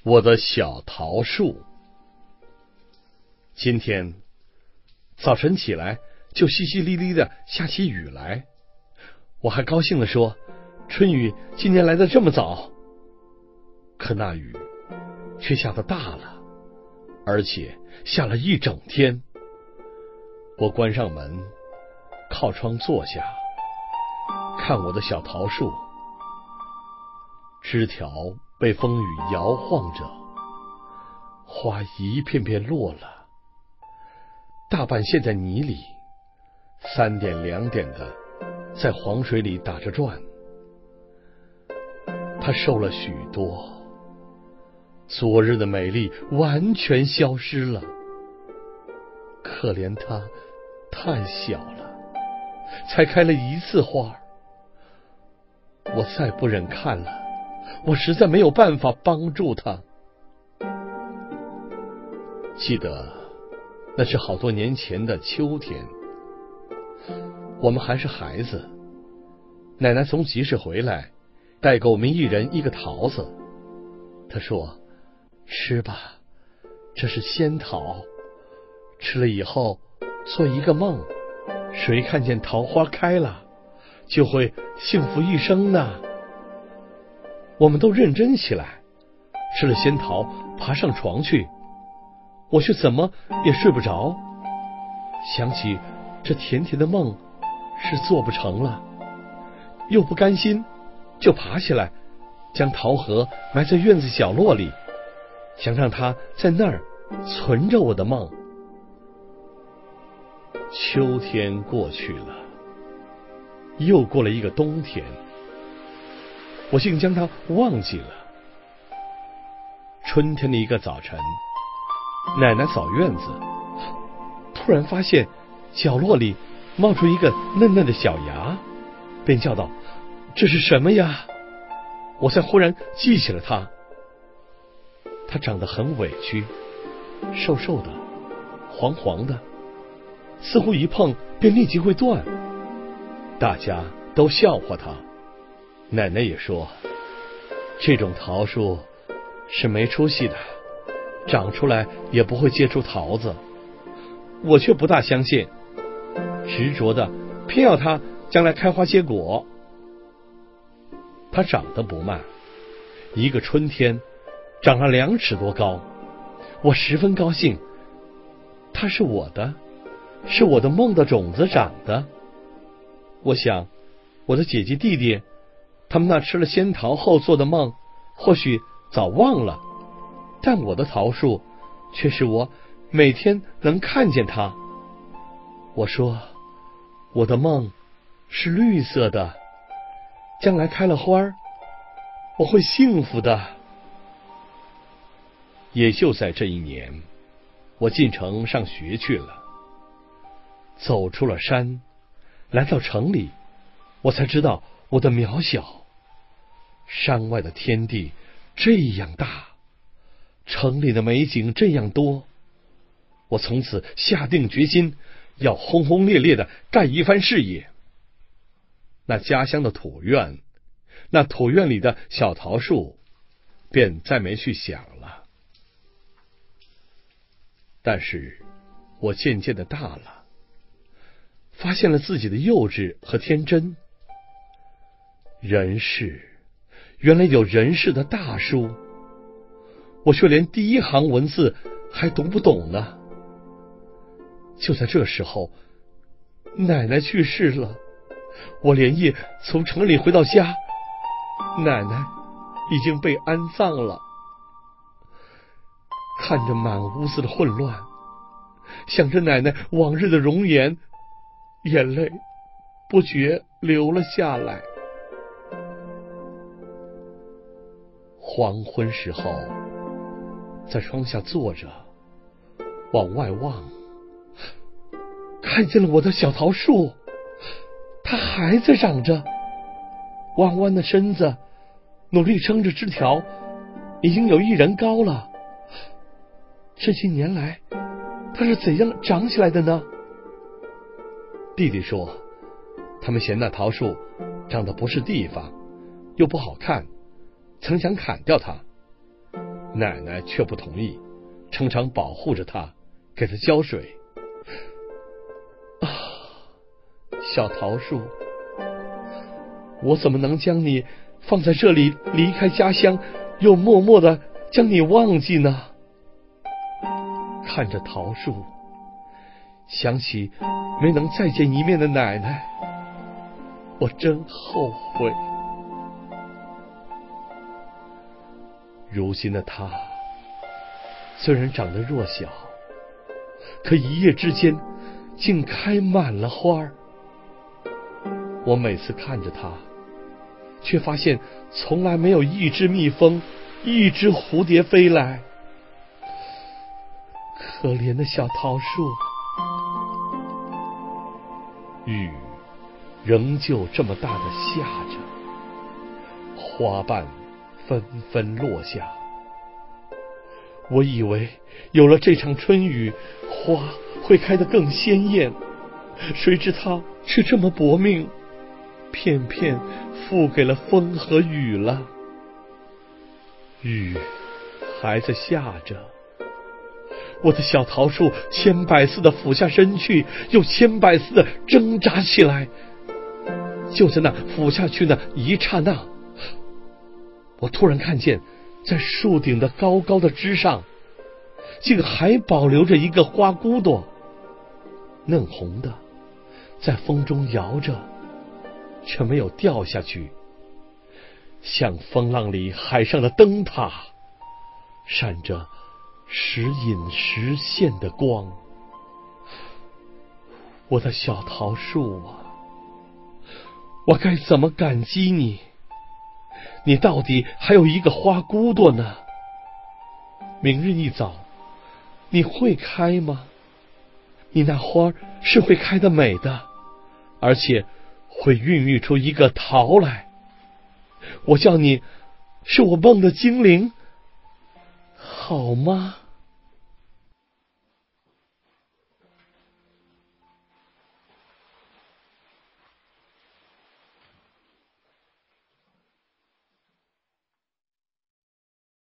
我的小桃树。今天早晨起来就淅淅沥沥的下起雨来，我还高兴地说，春雨今年来得这么早。可那雨却下得大了，而且下了一整天。我关上门，靠窗坐下，看我的小桃树，枝条被风雨摇晃着，花一片片落了，大半陷在泥里，3点2点的在黄水里打着转。它瘦了许多，昨日的美丽完全消失了。可怜它太小了，才开了1次花。我再不忍看了，我实在没有办法帮助它。记得那是好多年前的秋天，我们还是孩子，奶奶从集市回来，带给我们一人1个桃子。她说，吃吧，这是仙桃，吃了以后做一个梦，谁看见桃花开了，就会幸福一生呢。我们都认真起来，吃了仙桃，爬上床去。我却怎么也睡不着，想起这甜甜的梦是做不成了，又不甘心，就爬起来，将桃核埋在院子角落里，想让它在那儿存着我的梦。秋天过去了，又过了一个冬天，我竟将它忘记了。春天的一个早晨，奶奶扫院子，突然发现角落里冒出一个嫩嫩的小芽，便叫道，这是什么呀？我才忽然记起了它。它长得很委屈，瘦瘦的，黄黄的，似乎一碰便立即会断。大家都笑话它，奶奶也说，这种桃树是没出息的，长出来也不会结出桃子。我却不大相信，执着的偏要它将来开花结果。它长得不慢，一个春天长了2尺多高，我十分高兴，它是我的，是我的梦的种子长的。我想，我的姐姐弟弟，他们那吃了仙桃后做的梦，或许早忘了，但我的桃树却是我每天能看见它。我说，我的梦是绿色的，将来开了花，我会幸福的。也就在这一年，我进城上学去了，走出了山，来到城里，我才知道我的渺小。山外的天地这样大，城里的美景这样多，我从此下定决心，要轰轰烈烈的干一番事业。那家乡的土院，那土院里的小桃树，便再没去想了。但是我渐渐的大了，发现了自己的幼稚和天真。人世，原来有人世的大书，我却连第1行文字还读不懂呢。就在这时候，奶奶去世了，我连夜从城里回到家，奶奶已经被安葬了。看着满屋子的混乱，想着奶奶往日的容颜，眼泪不觉流了下来。黄昏时候，在窗下坐着，往外望，看见了我的小桃树，它还在长着，弯弯的身子努力撑着枝条，已经有1人高了。这些年来，它是怎样长起来的呢？弟弟说，他们嫌那桃树长得不是地方，又不好看，曾想砍掉它。 奶奶却不同意，常常保护着它，给它浇水。啊，小桃树，我怎么能将你放在这里，离开家乡，又默默地将你忘记呢？看着桃树，想起没能再见一面的奶奶，我真后悔。如今的她虽然长得弱小，可一夜之间竟开满了花儿。我每次看着它，却发现从来没有一只蜜蜂，一只蝴蝶飞来。可怜的小桃树，雨仍旧这么大的下着，花瓣纷纷落下。我以为有了这场春雨，花会开得更鲜艳，谁知它却这么薄命，偏偏付给了风和雨了。雨还在下着，我的小桃树千百次的俯下身去，又千百次的挣扎起来。就在那俯下去的一刹那，我突然看见在树顶的高高的枝上，竟还保留着一个花骨朵，嫩红的，在风中摇着，却没有掉下去，像风浪里海上的灯塔，闪着时隐时现的光。我的小桃树啊，我该怎么感激你？你到底还有一个花骨朵呢。明日一早，你会开吗？你那花是会开得美的，而且会孕育出一个桃来。我叫你是我梦的精灵，好吗？